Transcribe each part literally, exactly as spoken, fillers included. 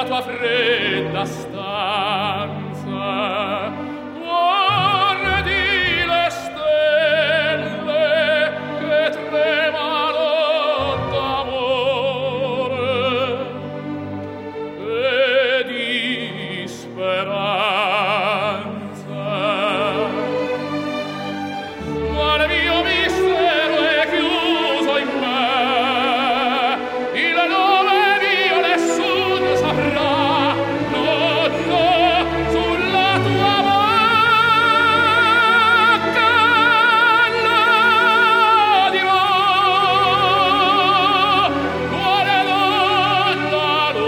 nella tua fredda stanza guardi le stelle che tremano d'amore e di speranza. Ma il mio mistero è chiuso in me, il nome mio nessun saprà. No, no, sulla tua bocca la dirò. Quale donna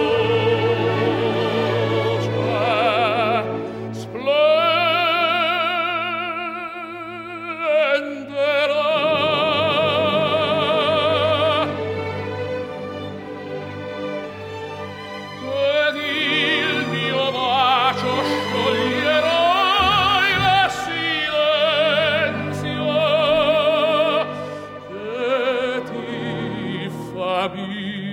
luce splenderà. Ed il mio bacio scioglierà il silenzio che ti fa vivere.